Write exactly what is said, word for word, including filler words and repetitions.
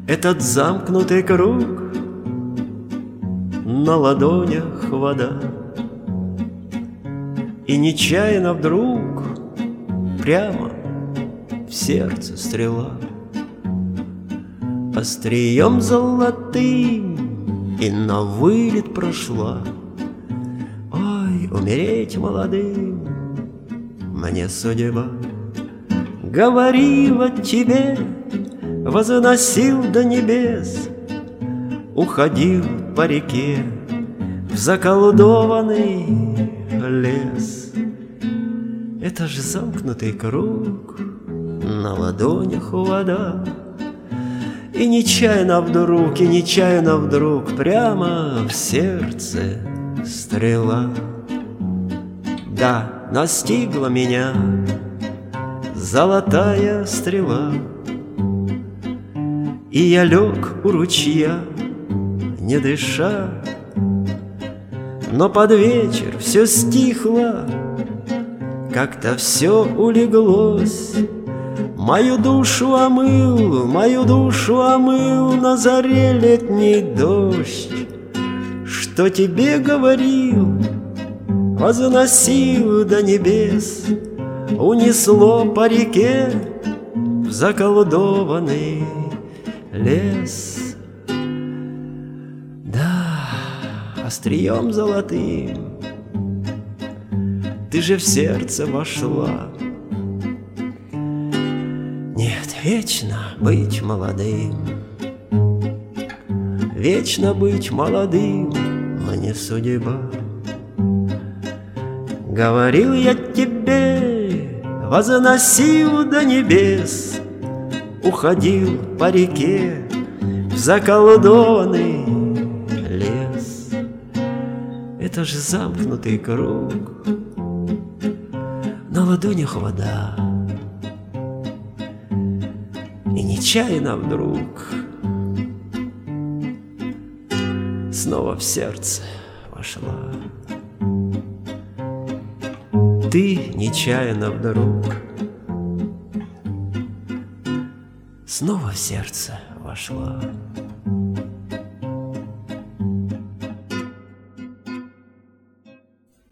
Этот замкнутый круг, на ладонях вода, и нечаянно вдруг прямо в сердце стрела, острием золотым и на вылет прошла. Ой, умереть молодым мне судьба. Говорила тебе, возносил до небес, уходил по реке в заколдованный лес. Это ж замкнутый круг, на ладонях вода, и нечаянно вдруг, и нечаянно вдруг прямо в сердце стрела. Да, настигла меня золотая стрела, и я лег у ручья, не дыша, но под вечер все стихло, как-то все улеглось. Мою душу омыл, мою душу омыл на заре летний дождь. Что тебе говорил, возносил до небес, унесло по реке в заколдованный лес. Да, острием золотым ты же в сердце вошла. Нет, вечно быть молодым, вечно быть молодым мне судьба. Говорил я тебе, возносил до небес, уходил по реке в заколдованный лес. Это ж замкнутый круг, на ладонях вода, и нечаянно вдруг снова в сердце вошла. Ты нечаянно вдруг снова в сердце вошла.